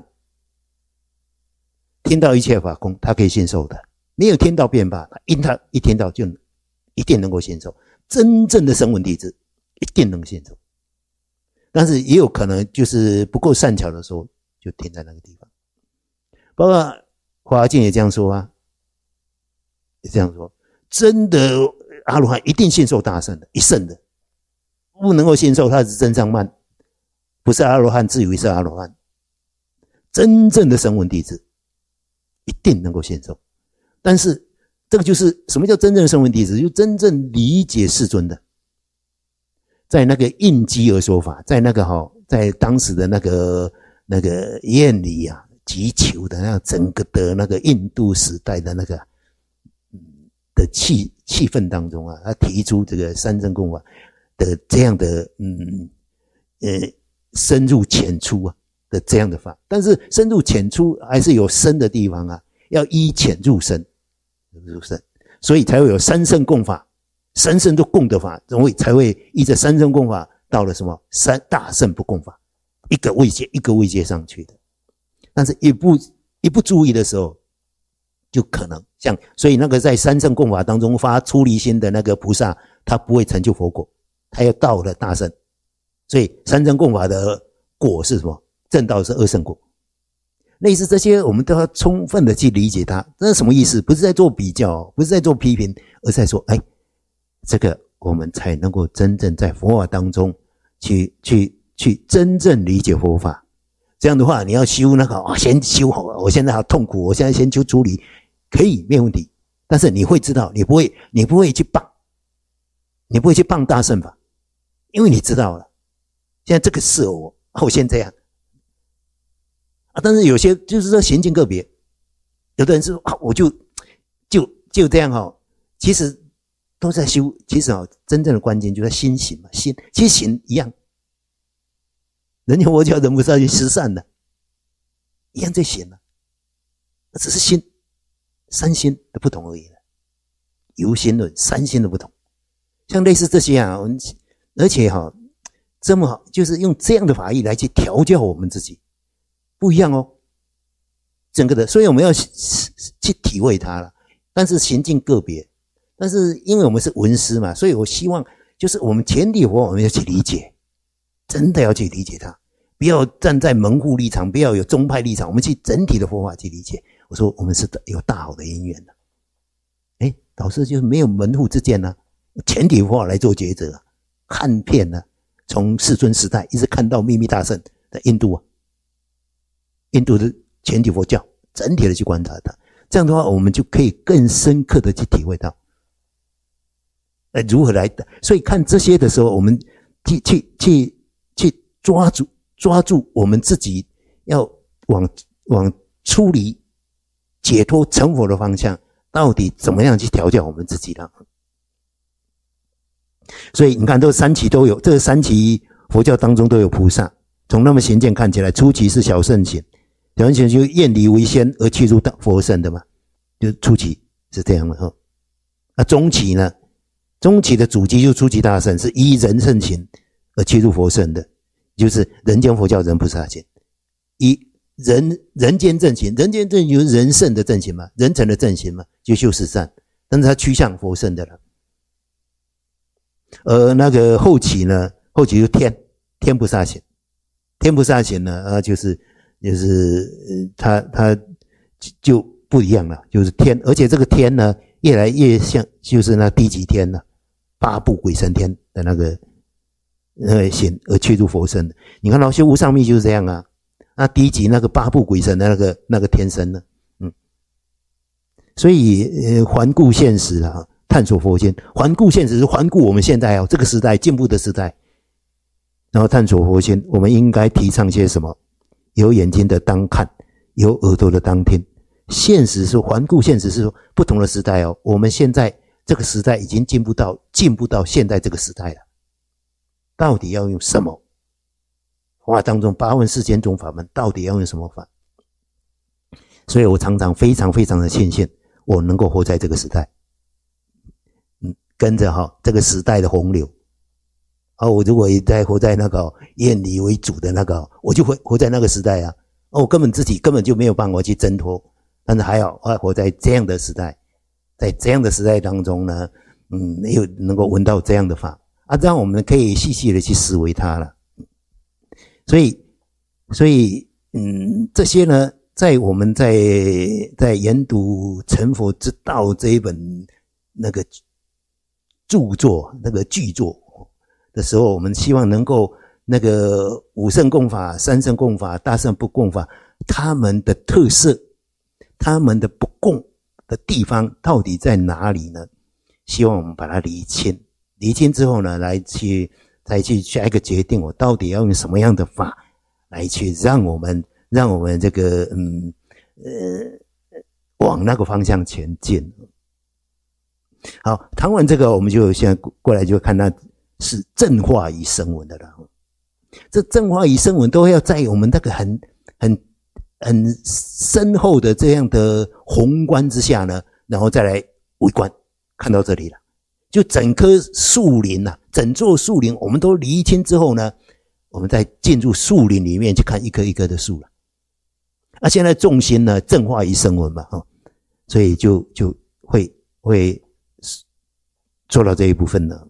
听到一切法空，他可以信受的，没有听到便罢，他一听到就一定能够信受。真正的声闻弟子一定能信受，但是也有可能就是不够善巧的时候就停在那个地方。包括华严经也这样说也这样说，真的阿罗汉一定信受大圣的，一圣的，不能够信受他是真上慢，不是阿罗汉自以为是阿罗汉。真正的声闻弟子一定能够信受，但是这个就是什么叫真正的声闻弟子，就真正理解世尊的，在那个应机而说法，在那个在当时的那个厌离急求的那整个的那个印度时代的那个的气氛当中他提出这个三乘共法的这样的深入浅出的这样的法，但是深入浅出还是有深的地方要依浅入深，所以才会有三乘共法，三乘都共的法，才会依着三乘共法到了什么三大乘不共法，一个位阶上去的。但是一不注意的时候，就可能所以那个在三乘共法当中发出离心的那个菩萨，他不会成就佛果，他要到了大乘。所以三乘共法的果是什么？证道是二乘果。类似这些我们都要充分的去理解它，这是什么意思？不是在做比较，不是在做批评，而是在说这个我们才能够真正在佛法当中去真正理解佛法。这样的话你要修那个先修好，我现在好痛苦，我现在先去处理，可以没有问题。但是你会知道，你不会去谤大乘法，因为你知道了现在这个是我先这样但是有些就是说行径个别，有的人是我就这样其实都在修。其实真正的关键就在心行嘛，心其实行一样，人家佛教人不是要去施善的，一样在行只是心三心的不同而已有心论、三心的不同。像类似这些啊，而且这么好，就是用这样的法义来去调教我们自己，不一样哦。整个的，所以我们要去体会它了。但是行径个别，但是因为我们是文师嘛，所以我希望就是我们全体佛法我们要去理解，真的要去理解它，不要站在门户立场，不要有宗派立场，我们去整体的佛法去理解。我说我们是有大好的因缘的。导师就是没有门户之见啊，全体佛法来做抉择啊，看遍了，从世尊时代一直看到秘密大乘在印度啊，印度的全体佛教整体的去观察它，这样的话我们就可以更深刻的去体会到如何来的。所以看这些的时候，我们去抓住我们自己要往出离解脱成佛的方向，到底怎么样去调教我们自己呢？所以你看，这三期都有，这三期佛教当中都有菩萨。从那么行见看起来，初期是小圣行，小圣行就厌离为先而去入佛圣的嘛，就初期是这样的中期呢，中期的主基就初期大圣，是依人圣行而去入佛圣的，就是人间佛教人菩萨行，依人间正行，人间正行就是人圣的正行嘛，人成的正行嘛，就修十善，但是它趋向佛圣的了。而那个后期呢，后期就天菩萨行，天菩萨行呢，就是他就不一样了，就是天，而且这个天呢，越来越像就是那低级天了，八部鬼神天的那个行而去入佛圣的。你看到修无上密就是这样啊。那第一集那个八部鬼神的那个天身呢，所以环顾现实啊，探索佛心。环顾现实是环顾我们现在这个时代进步的时代，然后探索佛心。我们应该提倡些什么？有眼睛的当看，有耳朵的当听。现实是环顾现实是说不同的时代我们现在这个时代已经进步到现在这个时代了，到底要用什么？佛法当中八问世间种法门到底要用什么法？所以我常常非常非常的庆幸我能够活在这个时代，跟着这个时代的洪流我如果再活在那个厌离为主的那个，我就会活在那个时代啊。我自己根本就没有办法去挣脱，但是还好我活在这样的时代，在这样的时代当中呢，又能够闻到这样的法这样我们可以细细的去思维它了。所以这些呢，在我们在研读《成佛之道》这一本那个著作那个巨作的时候，我们希望能够那个五乘共法、三乘共法、大乘不共法，他们的特色，他们的不共的地方到底在哪里呢？希望我们把它厘清，厘清之后呢，再去下一个决定，我到底要用什么样的法来去让我们这个往那个方向前进。好，谈完这个，我们就现在过来就看那是正化与声闻的了。这正化与声闻都要在我们那个很深厚的这样的宏观之下呢，然后再来围观，看到这里了。就整棵树林整座树林我们都厘清之后呢，我们再进入树林里面去看一棵一棵的树了。现在重心呢正化于声闻嘛，所以就会做到这一部分了。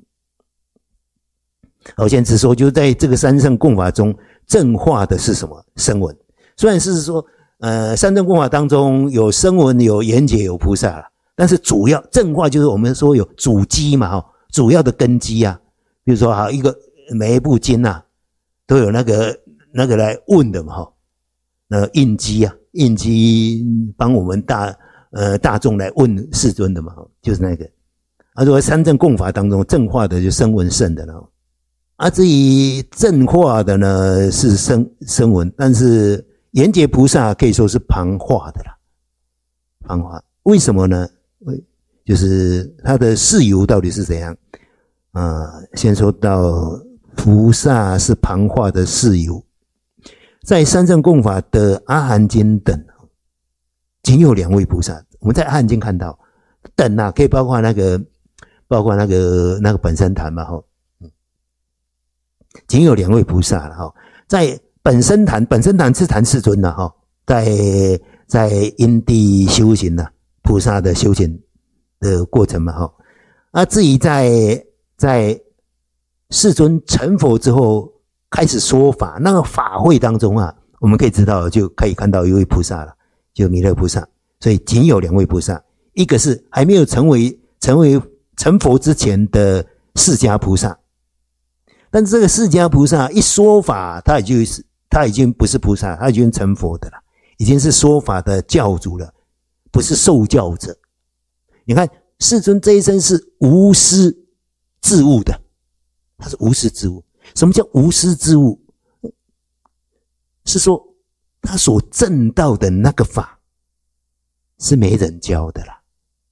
我先只说，就在这个三乘共法中，正化的是什么？声闻。虽然是说三乘共法当中有声闻、有缘觉、有菩萨了。但是主要正化就是我们说有主基嘛，主要的根基比如说每一部经都有那个来问的嘛，那印基印基帮我们大众来问世尊的嘛，就是那个。如果三乘共法当中正化的就声闻圣的了，至于正化的呢是声闻，但是缘觉菩萨可以说是旁化的啦，旁化。为什么呢？就是他的事由到底是怎样先说到菩萨是旁化的事由，在三乘共法的阿含经等仅有2位菩萨。我们在阿含经看到等啊，可以包括那个本身坛嘛，仅有2位菩萨了，在本身坛是坛世尊了，在因地修行啊，菩萨的修行的过程嘛，至于在世尊成佛之后开始说法，那个法会当中啊，我们可以知道，就可以看到一位菩萨了，就弥勒菩萨。所以仅有2位菩萨，一个是还没有成佛之前的释迦菩萨，但是这个释迦菩萨一说法，他已经不是菩萨，他已经成佛的了，已经是说法的教主了，不是受教者。你看世尊这一生是无私自悟的，他是无私自悟。什么叫无私自悟？是说他所证到的那个法是没人教的啦。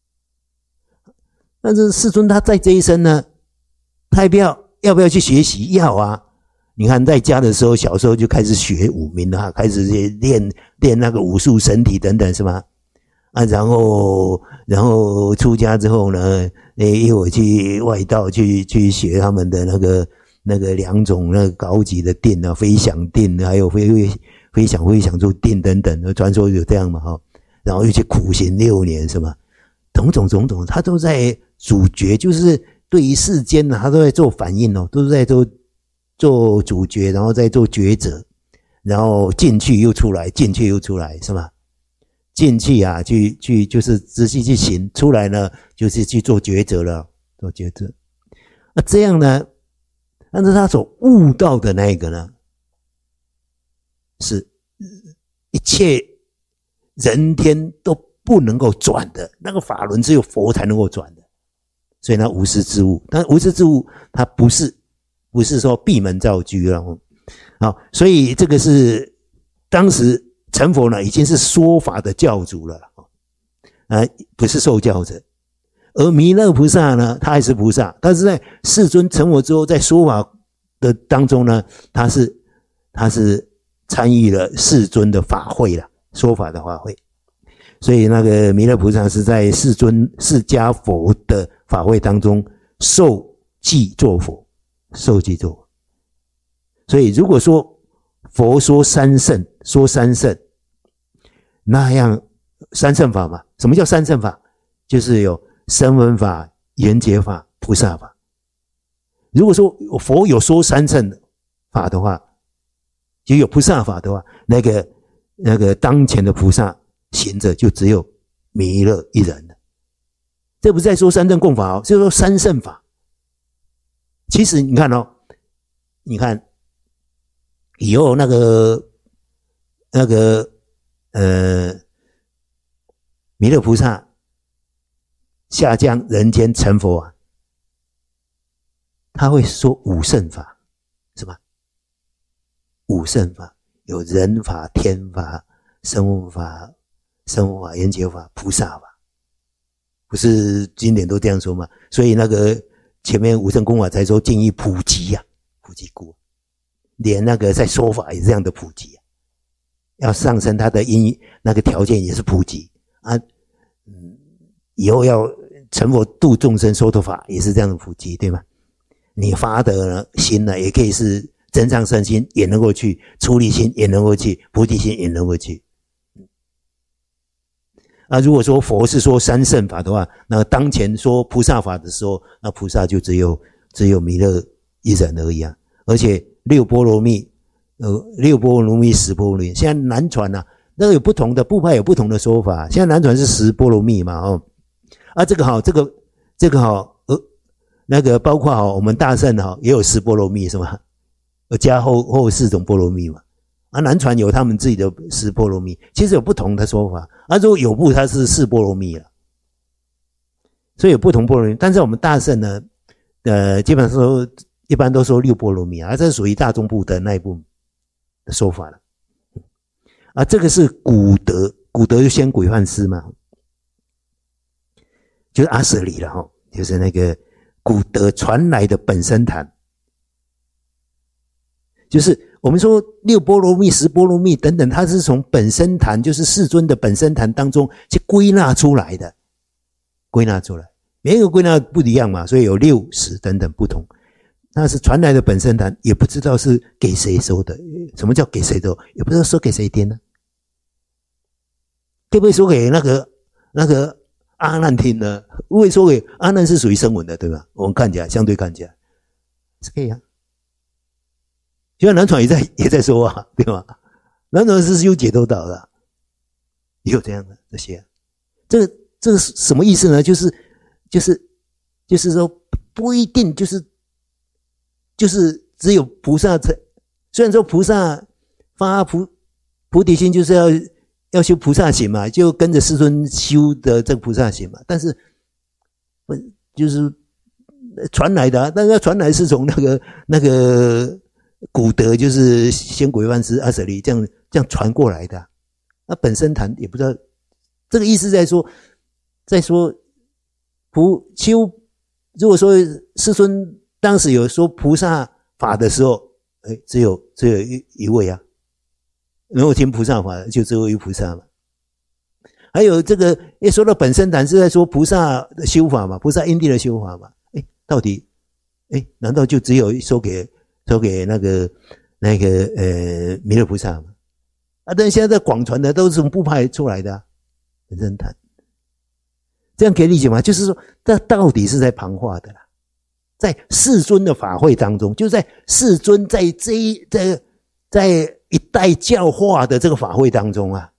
但是世尊他在这一生呢，他要不要去学习？要啊！你看在家的时候，小时候就开始学武名了，开始练那个武术、身体等等，是吗？然后出家之后呢，又去外道去学他们的那个2种那个高级的定啊，飞翔定，还有飞翔出定等等，传说有这样嘛，然后又去苦行6年，是吗？种种，他都在主角，就是对于世间呢，他都在做反应都是在做主角，然后再做抉择，然后进去又出来，是吗？进去啊，去就是仔细去行，出来呢就是去做抉择了，做抉择。这样呢，但是他所悟到的那个呢，是一切人天都不能够转的，那个法轮只有佛才能够转的，所以呢无私之物。但无私之物，它不是说闭门造车了。好，所以这个是当时成佛呢，已经是说法的教主了，不是受教者。而弥勒菩萨呢，他还是菩萨，但是在世尊成佛之后，在说法的当中呢，他是参与了世尊的法会了，说法的法会。所以那个弥勒菩萨是在释迦佛的法会当中受记作佛，所以如果说佛说三圣，那样三圣法嘛？什么叫三圣法？就是有声闻法、缘觉法、菩萨法。如果说佛有说三圣法的话，就有菩萨法的话，那个当前的菩萨行者就只有弥勒一人了。这不是在说三正共法是说三圣法。其实你看以后那个弥勒菩萨下降人间成佛啊，他会说五圣法，是吧？五圣法有人法、天法、声闻法、缘觉法、菩萨法，不是经典都这样说吗？所以那个前面五圣功法才说尽欲普及啊，普及故，连那个在说法也是这样的普及啊，要上升他的那个条件也是普及啊，以后要成佛度众生说的法也是这样的普及，对吗？你发的心呢，也可以是增上身心，也能够去出离心，也能够去菩提心，也能够去。如果说佛是说三圣法的话，那当前说菩萨法的时候，那菩萨就只有弥勒一人而已啊。而且六波罗蜜、10波罗蜜，现在南传啊，那个有不同的部派有不同的说法。现在南传是10波罗蜜嘛，这个那个包括我们大乘也有10波罗蜜是吗？加后4种波罗蜜嘛。南传有他们自己的10波罗蜜，其实有不同的说法。如果有部它是4波罗蜜了，所以有不同波罗蜜。但是我们大乘呢，基本上说一般都说6波罗蜜这是属于大众部的那一部的说法了。这个是古德就先鬼梵师嘛，就是阿舍里了就是那个古德传来的本生坛，就是我们说6波罗蜜、10波罗蜜等等，它是从本生坛，就是世尊的本生坛当中去归纳出来的。 归纳出来，每一个归纳不一样嘛，所以有6、10等等不同。那是传来的本生坛，也不知道是给谁说的。什么叫给谁说？也不知道说给谁听呢？会不会说给那个阿难听呢？会不会说给阿难是属于声闻的，对吧？我们看起来相对看起来是可以啊。现在南传也在说啊，对吧？南传是修解脱道的，也有这样的这些啊。这个是什么意思呢？就是说不一定就是只有菩萨才，虽然说菩萨发菩提心就是要修菩萨行嘛，就跟着世尊修的这个菩萨行嘛，但是就是传来的啊，但是传来是从那个古德，就是仙鬼万师阿舍利这样传过来的啊。那本身谈也不知道这个意思，在说如果说世尊当时有说菩萨法的时候，只有一位啊，能够听菩萨法的就只有一菩萨嘛。还有这个也说到本身谈是在说菩萨的修法嘛，菩萨因地的修法嘛。到底难道就只有说给那个弥勒菩萨嘛？啊，但是现在广传的都是从部派出来的啊，本身谈。这样可以理解吗？就是说这到底是在旁化的啦，在世尊的法会当中，就在世尊在一代教化的这个法会当中啊，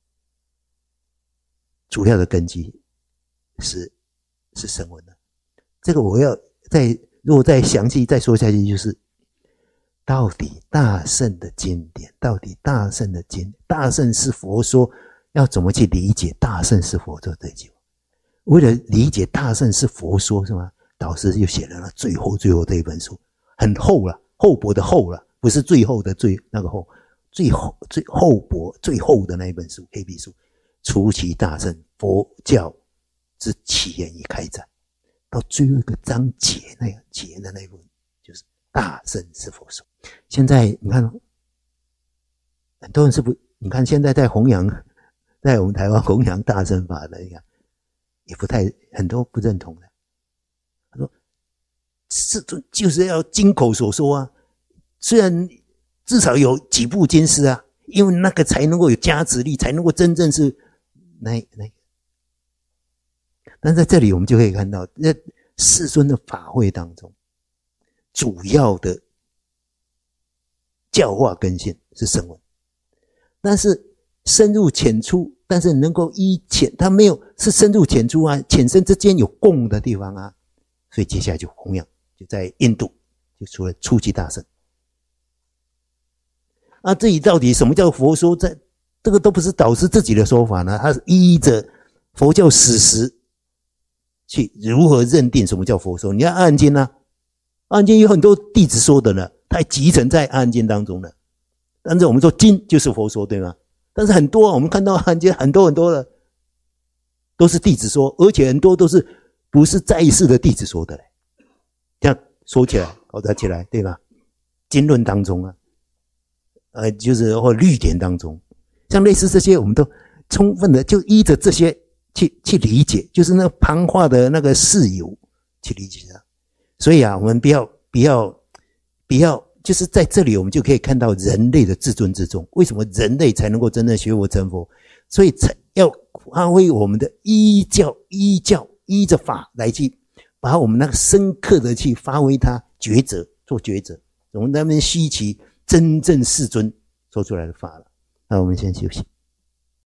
主要的根基是声闻的。这个我要如果再详细再说下去，就是到底大乘的经典，大乘是佛说，要怎么去理解大乘是佛说这句话？为了理解大乘是佛说，是吗？导师就写了那最后的一本书，很厚了，厚薄的厚了，不是最后的最那个厚，最厚薄最厚的那一本书，黑皮书，初期大乘佛教之起源与开展，到最后一个章节的那一部分，就是大乘是佛说。现在你看，很多人是不，你看现在在我们台湾弘扬大乘法的，你看也不太，很多不认同的。他说世尊就是要经口所说啊，虽然至少有几部经师啊，因为那个才能够有加持力，才能够真正是那个。但在这里我们就可以看到，在世尊的法会当中，主要的教化根性是声闻，但是深入浅出，但是能够依浅，它没有是深入浅出啊，浅深之间有共的地方啊，所以接下来就弘扬，就在印度就出了初期大乘。啊，这里到底什么叫佛说？这个都不是导师自己的说法呢，他是依着佛教史实去如何认定什么叫佛说。你看阿含经啊，阿含经有很多弟子说的呢，它还集成在阿含经当中呢。但是我们说经就是佛说，对吗？但是很多我们看到阿含经很多的都是弟子说，而且很多都是不是在世的弟子说的嘞。这样说起来搞得起来，对吧？经论当中啊，就是或律典当中，像类似这些，我们都充分的就依着这些去理解，就是那旁化的那个事由去理解它。所以啊，我们不要，就是在这里我们就可以看到人类的自尊自重。为什么人类才能够真正学佛成佛？所以才要发挥我们的依着法来去把我们那个深刻的去发挥它，做抉择。我们那边吸取真正世尊说出来的法了。那我们先休息。